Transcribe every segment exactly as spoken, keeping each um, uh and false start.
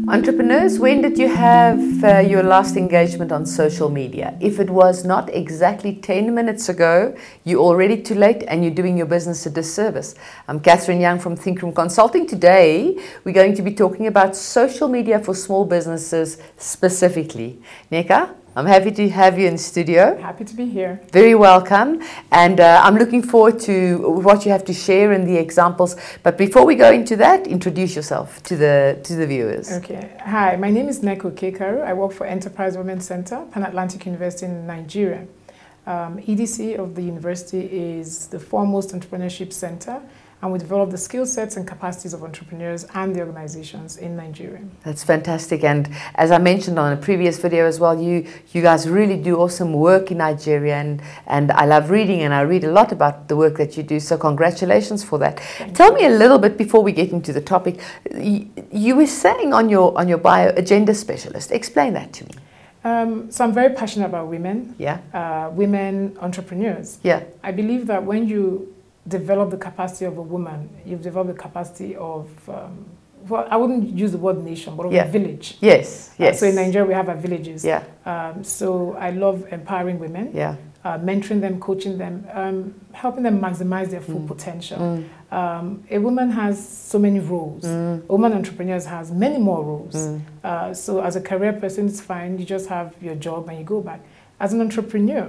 Entrepreneurs, when did you have uh, your last engagement on social media? If it was not exactly ten minutes ago, you're already too late and you're doing your business a disservice. I'm Catherine Young from Think Room Consulting. Today, we're going to be talking about social media for small businesses specifically. Neka, I'm happy to have you in studio. Happy to be here. Very welcome. And uh, I'm looking forward to what you have to share in the examples. But before we go into that, introduce yourself to the to the viewers. Okay. Hi, my name is Neko Kekaru. I work for Enterprise Women's Center, Pan Atlantic University in Nigeria. Um, E D C of the university is the foremost entrepreneurship center, and we develop the skill sets and capacities of entrepreneurs and the organizations in Nigeria. That's fantastic. And as I mentioned on a previous video as well, you you guys really do awesome work in Nigeria, and, and I love reading, and I read a lot about the work that you do. So congratulations for that. Thank Tell you. me a little bit before we get into the topic. You, you were saying on your on your bio, agenda specialist. Explain that to me. Um, so I'm very passionate about women, Yeah. uh, women entrepreneurs. Yeah. I believe that when you develop the capacity of a woman, you've developed the capacity of, um, well, I wouldn't use the word nation, but of Yeah. a village. Yes. Yes. Uh, so in Nigeria, we have our villages. Yeah. Um, so I love empowering women, Yeah. uh, mentoring them, coaching them, um, helping them maximize their full Mm. potential. Mm. Um, a woman has so many roles. Mm. A woman entrepreneur has many more roles. Mm. Uh, so as a career person, it's fine. You just have your job and you go back. As an entrepreneur,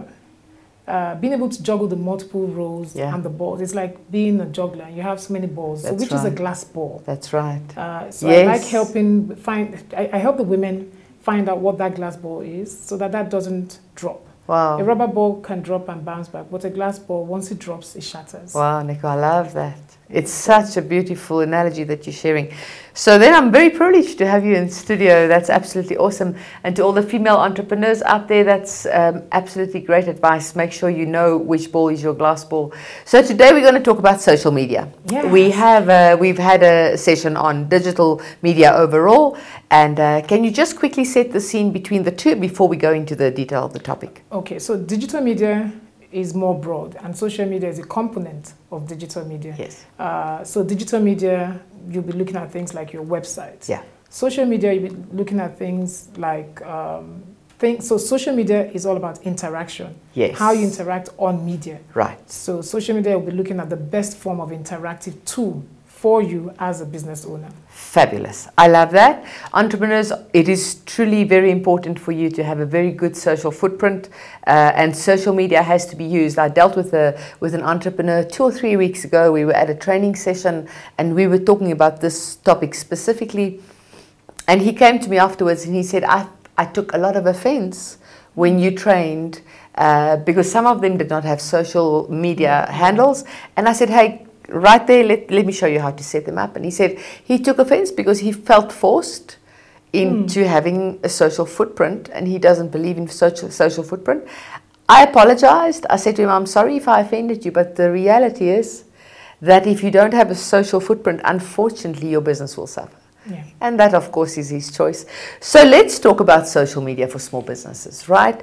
uh, being able to juggle the multiple roles Yeah. and the balls, it's like being a juggler. You have so many balls, so That's which is a right. glass ball. That's right. Uh, so I Yes. like helping find. I, I help the women find out what that glass ball is, so that that doesn't drop. A Wow. rubber ball can drop and bounce back, but a glass ball, once it drops, it shatters. Wow, Nico, I love that. It's such a beautiful analogy that you're sharing. So then I'm very privileged to have you in studio. That's absolutely awesome. And to all the female entrepreneurs out there, that's um, absolutely great advice. Make sure you know which ball is your glass ball. So today we're going to talk about social media. Yes. We have, uh, we've had a session on digital media overall. And uh, can you just quickly set the scene between the two before we go into the detail of the topic? Okay, so digital media is more broad, and social media is a component of digital media. Yes. Uh, so digital media, you'll be looking at things like your website. Yeah. Social media, you'll be looking at things like um, things. So social media is all about interaction. Yes. How you interact on media. Right. So social media will be looking at the best form of interactive tool for you as a business owner. Fabulous. I love that. Entrepreneurs, it is truly very important for you to have a very good social footprint, uh, and social media has to be used. I dealt with a with an entrepreneur two or three weeks ago. We were at a training session and we were talking about this topic specifically. And he came to me afterwards and he said, I, I took a lot of offense when you trained uh, because some of them did not have social media handles. And I said, hey, right there, let, let me show you how to set them up. And he said he took offense because he felt forced into mm. having a social footprint, and he doesn't believe in social, social footprint. I apologized. I said to him, I'm sorry if I offended you, but the reality is that if you don't have a social footprint, unfortunately, your business will suffer. Yeah. And that, of course, is his choice. So let's talk about social media for small businesses, right?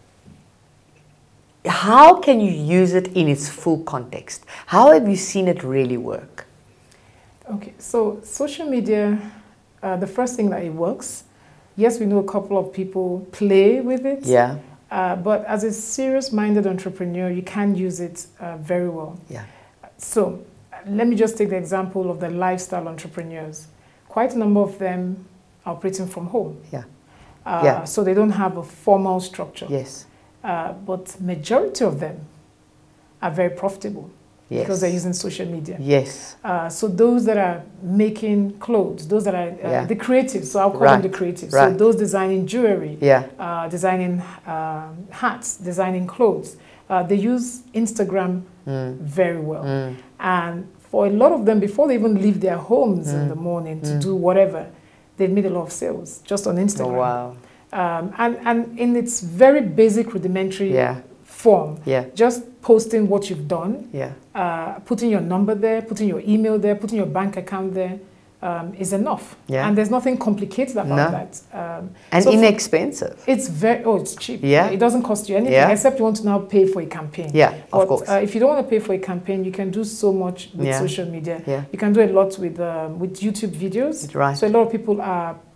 How can you use it in its full context? How have you seen it really work? Okay, so social media, uh, the first thing that it works, yes, we know a couple of people play with it. Yeah. Uh, but as a serious-minded entrepreneur, you can use it uh, very well. Yeah. So let me just take the example of the lifestyle entrepreneurs. Quite a number of them are operating from home. Yeah. Uh, Yeah. So they don't have a formal structure. Yes. Uh, but majority of them are very profitable Yes. because they're using social media. Yes. Uh, so those that are making clothes, those that are uh, Yeah. the creatives, so I'll call Right. them the creatives. Right. So those designing jewelry, Yeah. uh, designing um, hats, designing clothes, uh, they use Instagram Mm. very well. Mm. And for a lot of them, before they even leave their homes Mm. in the morning to Mm. do whatever, they've made a lot of sales just on Instagram. Oh, wow. Um, and, and in its very basic rudimentary Yeah. form, Yeah. just posting what you've done, Yeah. uh, putting your number there, putting your email there, putting your bank account there, um, is enough. Yeah. And there's nothing complicated about No. that. Um, And so for- inexpensive. it's very, oh, it's cheap. Yeah. It doesn't cost you anything, Yeah. except you want to now pay for a campaign. Yeah, But of course. uh, if you don't want to pay for a campaign, you can do so much with Yeah. social media. Yeah. You can do a lot with um, with YouTube videos. Right. So a lot of people are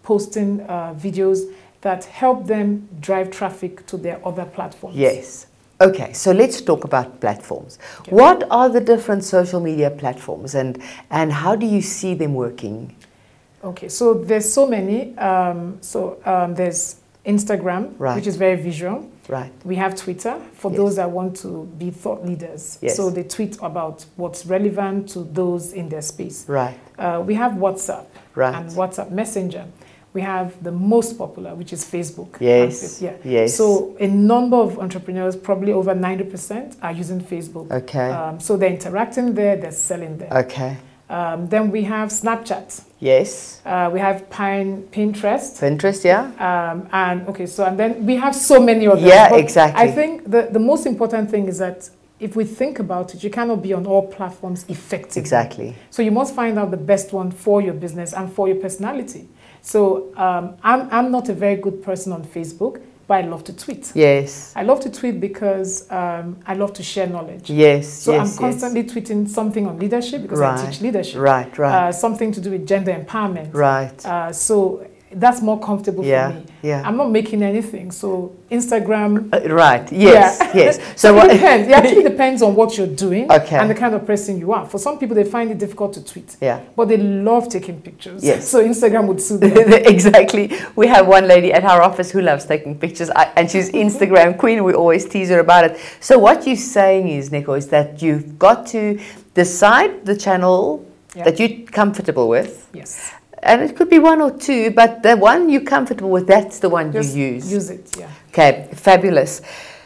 posting uh, videos that help them drive traffic to their other platforms. Yes. Okay, so let's talk about platforms. Okay. What are the different social media platforms, and, and how do you see them working? Okay, so there's so many. Um, so um, there's Instagram, right. which is very visual. Right. We have Twitter for yes. those that want to be thought leaders. Yes. So they tweet about what's relevant to those in their space. Right. Uh, we have WhatsApp right. and WhatsApp Messenger. We have the most popular, which is Facebook. Yes. Yeah. Yes. So a number of entrepreneurs, probably over ninety percent, are using Facebook. Okay. Um, so they're interacting there, they're selling there. Okay. Um, then we have Snapchat. Yes. Uh, we have Pine, Pinterest. Pinterest, yeah. Um, and okay, so and then we have so many others. Yeah, but exactly. I think the, the most important thing is that if we think about it, you cannot be on all platforms effectively. Exactly. So you must find out the best one for your business and for your personality. So um, I'm, I'm not a very good person on Facebook, but I love to tweet. Yes. I love to tweet because um, I love to share knowledge. Yes. So yes, I'm constantly yes. tweeting something on leadership because right. I teach leadership. Right, right. Uh, something to do with gender empowerment. Right. Uh, so that's more comfortable yeah, for me. Yeah. I'm not making anything. So Instagram. Uh, right. Yes. Yeah. Yes. So, so it depends. It actually depends on what you're doing okay. and the kind of person you are. For some people, they find it difficult to tweet. Yeah. But they love taking pictures. Yes. So Instagram would suit them. Exactly. We have one lady at our office who loves taking pictures, I, and she's Instagram queen. We always tease her about it. So what you're saying is, Neko, is that you've got to decide the channel yeah. that you're comfortable with. Yes. And it could be one or two, but the one you're comfortable with, that's the one Just you use. Use it, yeah. Okay, fabulous.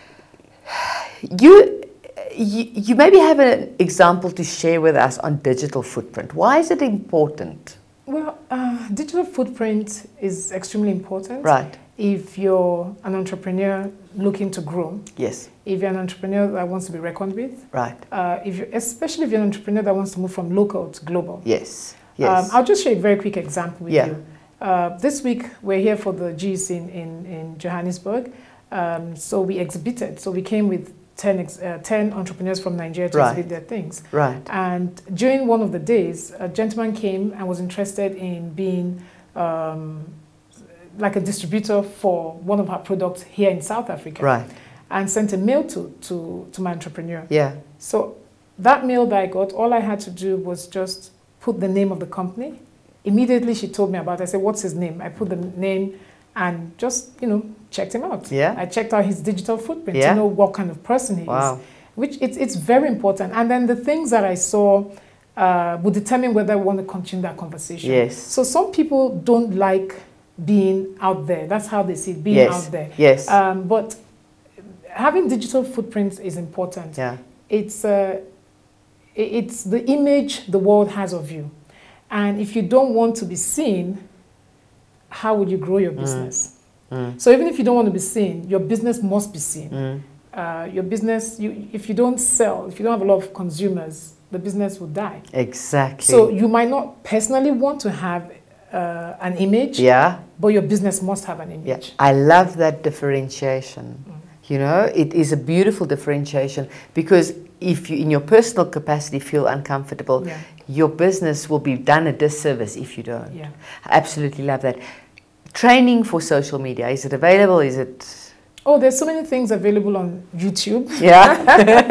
You, you, you maybe have an example to share with us on digital footprint. Why is it important? Well, uh, digital footprint is extremely important. Right. If you're an entrepreneur looking to grow. Yes. If you're an entrepreneur that wants to be reckoned with. Right. Uh, if you, especially if you're an entrepreneur that wants to move from local to global. Yes. Yes. Um, I'll just share a very quick example with yeah. you. Uh, this week, we're here for the G E C in, in, in Johannesburg. Um, so we exhibited. So we came with ten, ex uh, ten entrepreneurs from Nigeria to right. exhibit their things. Right. And during one of the days, a gentleman came and was interested in being um, like a distributor for one of our products here in South Africa. Right. And sent a mail to, to, to my entrepreneur. Yeah. So that mail that I got, all I had to do was just put the name of the company. Immediately she told me about it. I said, what's his name? I put the name and just, you know, checked him out. Yeah. I checked out his digital footprint yeah. to know what kind of person he wow. is. Which it's, it's very important. And then the things that I saw uh, would determine whether I want to continue that conversation. Yes. So some people don't like being out there. That's how they see it, being yes. out there. Yes. Um, but having digital footprints is important. Yeah. It's uh, it's the image the world has of you. And if you don't want to be seen, how would you grow your business? Mm. Mm. So even if you don't want to be seen, your business must be seen. Mm. Uh, your business, you, if you don't sell, if you don't have a lot of consumers, the business will die. Exactly. So you might not personally want to have uh, an image, yeah. but your business must have an image. Yeah. I love that differentiation. Mm. You know, it is a beautiful differentiation because if you, in your personal capacity, feel uncomfortable, yeah. your business will be done a disservice if you don't. Yeah. I absolutely love that. Training for social media, is it available? Is it? Oh, there's so many things available on YouTube. Yeah.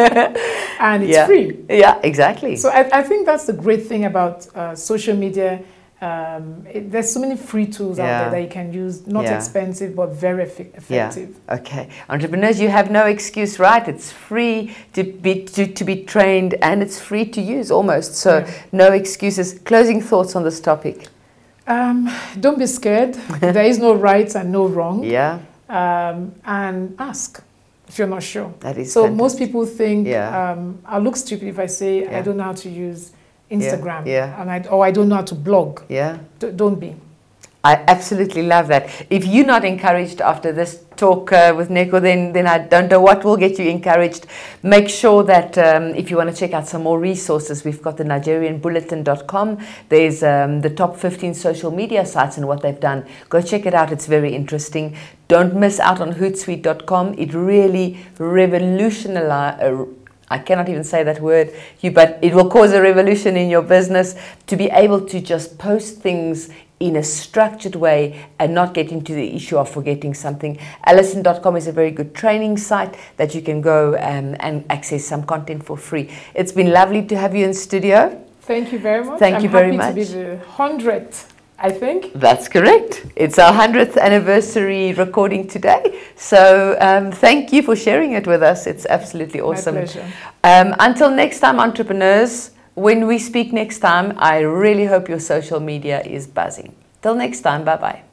And it's yeah. free. Yeah, exactly. So I, I think that's the great thing about uh, social media. Um, it, there's so many free tools yeah. out there that you can use, not yeah. expensive, but very effi effective. Yeah. Okay. Entrepreneurs, you have no excuse, right? It's free to be, to, to be trained and it's free to use almost. So yeah. no excuses. Closing thoughts on this topic. Um, don't be scared. There is no right and no wrong. Yeah. Um, and ask if you're not sure. That is so fantastic. Most people think yeah. um, I'll look stupid if I say yeah. I don't know how to use Instagram yeah. Yeah. and I, or I don't know how to blog. Yeah. D don't be. I absolutely love that. If you're not encouraged after this talk uh, with Neko, then, then I don't know what will get you encouraged. Make sure that um, if you want to check out some more resources, we've got the Nigerian Bulletin dot com. There's um, the top fifteen social media sites and what they've done. Go check it out. It's very interesting. Don't miss out on Hootsuite dot com. It really revolutionized. Uh, I cannot even say that word, you, but it will cause a revolution in your business to be able to just post things in a structured way and not get into the issue of forgetting something. Allison dot com is a very good training site that you can go um, and access some content for free. It's been lovely to have you in studio. Thank you very much. Thank I'm you very much. I'm happy to be the hundredth, I think. That's correct. It's our hundredth anniversary recording today. So um, thank you for sharing it with us. It's absolutely awesome. My pleasure. Um, until next time, entrepreneurs, when we speak next time, I really hope your social media is buzzing. Till next time, bye-bye.